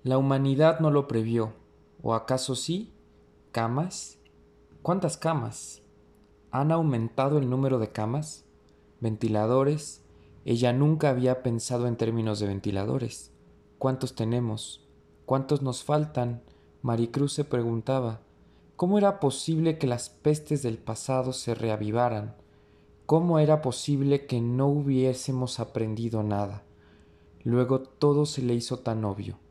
La humanidad no lo previó. ¿O acaso sí? ¿Camas? ¿Cuántas camas? ¿Han aumentado el número de camas? ¿Ventiladores? Ella nunca había pensado en términos de ventiladores. ¿Cuántos tenemos? ¿Cuántos nos faltan? Maricruz se preguntaba. ¿Cómo era posible que las pestes del pasado se reavivaran? ¿Cómo era posible que no hubiésemos aprendido nada? Luego todo se le hizo tan obvio.